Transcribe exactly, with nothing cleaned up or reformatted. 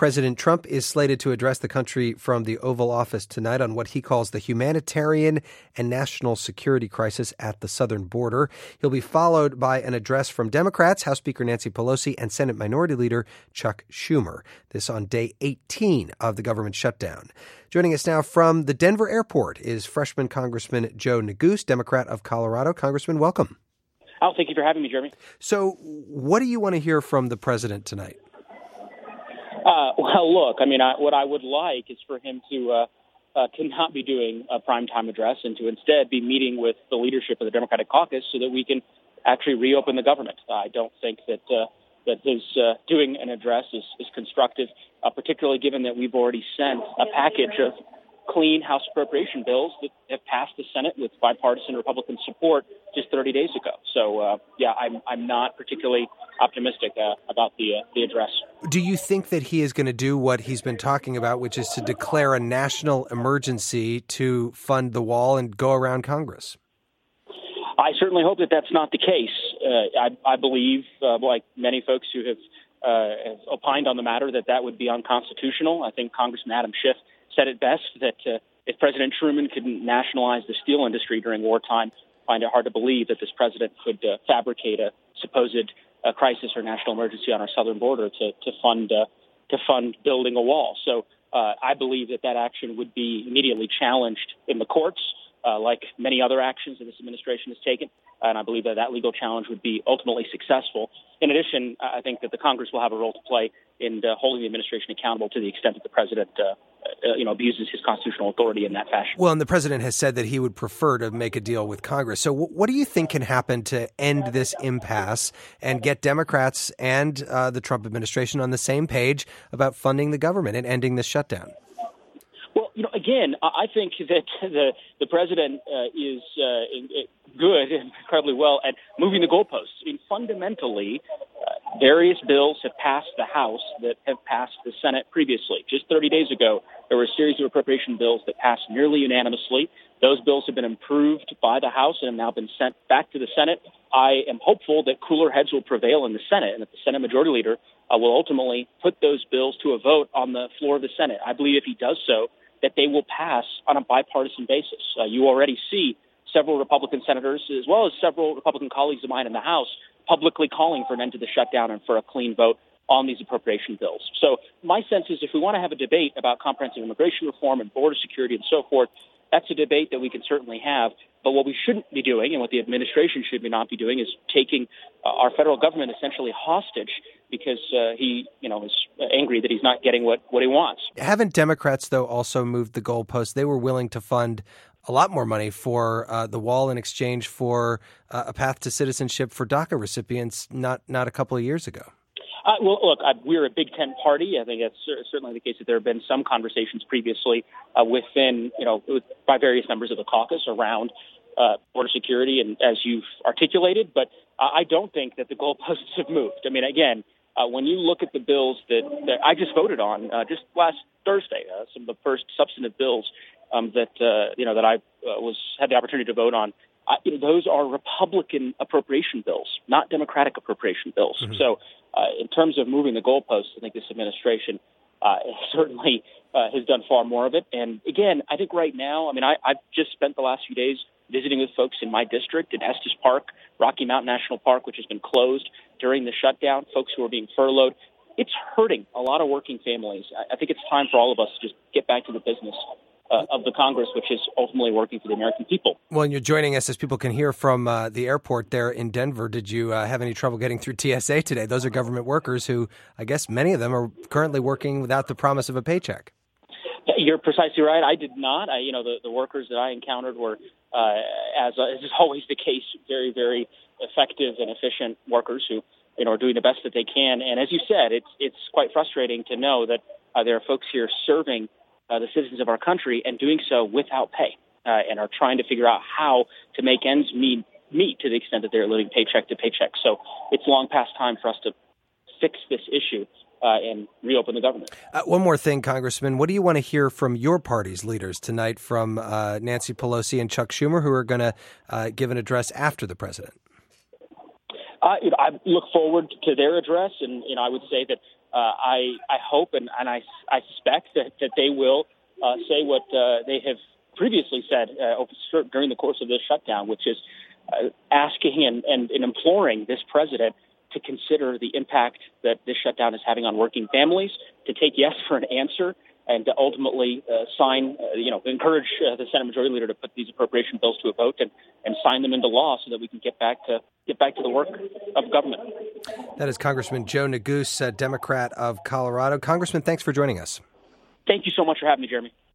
President Trump is slated to address the country from the Oval Office tonight on what he calls the humanitarian and national security crisis at the southern border. He'll be followed by an address from Democrats, House Speaker Nancy Pelosi, and Senate Minority Leader Chuck Schumer. This on day eighteen of the government shutdown. Joining us now from the Denver airport is freshman Congressman Joe Neguse, Democrat of Colorado. Congressman, welcome. Oh, thank you for having me, Jeremy. So what do you want to hear from the president tonight? Uh, well, look, I mean, I, what I would like is for him to uh, uh, to not be doing a primetime address and to instead be meeting with the leadership of the Democratic caucus so that we can actually reopen the government. I don't think that uh, that his uh, doing an address is, is constructive, uh, particularly given that we've already sent a package of clean House appropriation bills that have passed the Senate with bipartisan Republican support just thirty days ago. So, uh, yeah, I'm I'm not particularly optimistic uh, about the uh, the address. Do you think that he is going to do what he's been talking about, which is to declare a national emergency to fund the wall and go around Congress? I certainly hope that that's not the case. Uh, I, I believe, uh, like many folks who have, uh, have opined on the matter, that that would be unconstitutional. I think Congressman Adam Schiff said it best, that uh, if President Truman could nationalize the steel industry during wartime, I find it hard to believe that this president could uh, fabricate a supposed uh, crisis or national emergency on our southern border to, to fund uh, to fund building a wall. So uh, I believe that that action would be immediately challenged in the courts, uh, like many other actions that this administration has taken. And I believe that that legal challenge would be ultimately successful. In addition, I think that the Congress will have a role to play in uh, holding the administration accountable to the extent that the president uh, Uh, you know, abuses his constitutional authority in that fashion. Well, and the president has said that he would prefer to make a deal with Congress. So w- what do you think can happen to end this impasse and get Democrats and uh, the Trump administration on the same page about funding the government and ending this shutdown? Well, you know, again, I think that the the president uh, is uh, good and incredibly well at moving the goalposts. I mean, fundamentally, uh, various bills have passed the House that have passed the Senate previously. Just thirty days ago, there were a series of appropriation bills that passed nearly unanimously. Those bills have been improved by the House and have now been sent back to the Senate. I am hopeful that cooler heads will prevail in the Senate and that the Senate Majority Leader uh, will ultimately put those bills to a vote on the floor of the Senate. I believe if he does so, that they will pass on a bipartisan basis. Uh, you already see several Republican senators, as well as several Republican colleagues of mine in the House, publicly calling for an end to the shutdown and for a clean vote on these appropriation bills. So my sense is if we want to have a debate about comprehensive immigration reform and border security and so forth, that's a debate that we can certainly have. But what we shouldn't be doing and what the administration should not be doing is taking uh, our federal government essentially hostage because uh, he, you know, is angry that he's not getting what, what he wants. Haven't Democrats, though, also moved the goalposts? They were willing to fund a lot more money for uh, the wall in exchange for uh, a path to citizenship for DACA recipients not, not a couple of years ago. Uh, well, look, I, we're a Big Tent party. I think that's certainly the case that there have been some conversations previously uh, within, you know, with, by various members of the caucus around uh, border security, and as you've articulated. But uh, I don't think that the goalposts have moved. I mean, again, uh, when you look at the bills that, that I just voted on uh, just last Thursday, uh, some of the first substantive bills um, that uh, you know that I uh, was had the opportunity to vote on. Uh, you know, those are Republican appropriation bills, not Democratic appropriation bills. Mm-hmm. So uh, in terms of moving the goalposts, I think this administration uh, certainly uh, has done far more of it. And again, I think right now, I mean, I, I've just spent the last few days visiting with folks in my district, in Estes Park, Rocky Mountain National Park, which has been closed during the shutdown, folks who are being furloughed. It's hurting a lot of working families. I, I think it's time for all of us to just get back to the business Uh, of the Congress, which is ultimately working for the American people. Well, and you're joining us as people can hear from uh, the airport there in Denver. Did you uh, have any trouble getting through T S A today? Those are government workers who, I guess many of them are currently working without the promise of a paycheck. You're precisely right. I did not. I, you know, the, the workers that I encountered were, uh, as, uh, as is always the case, very, very effective and efficient workers who, you know, are doing the best that they can. And as you said, it's it's quite frustrating to know that uh, there are folks here serving Uh, the citizens of our country and doing so without pay uh, and are trying to figure out how to make ends meet, meet to the extent that they're living paycheck to paycheck. So it's long past time for us to fix this issue uh, and reopen the government. Uh, one more thing, Congressman. What do you want to hear from your party's leaders tonight from uh, Nancy Pelosi and Chuck Schumer, who are going to uh, give an address after the president? Uh, you know, I look forward to their address, and you know, I would say that uh, I I hope and, and I, I suspect that, that they will uh, say what uh, they have previously said uh, during the course of this shutdown, which is uh, asking and, and, and imploring this president to consider the impact that this shutdown is having on working families, to take yes for an answer, and to ultimately uh, sign, uh, you know, encourage uh, the Senate Majority Leader to put these appropriation bills to a vote and, and sign them into law so that we can get back to get back to the work of government. That is Congressman Joe Neguse, a Democrat of Colorado. Congressman, thanks for joining us. Thank you so much for having me, Jeremy.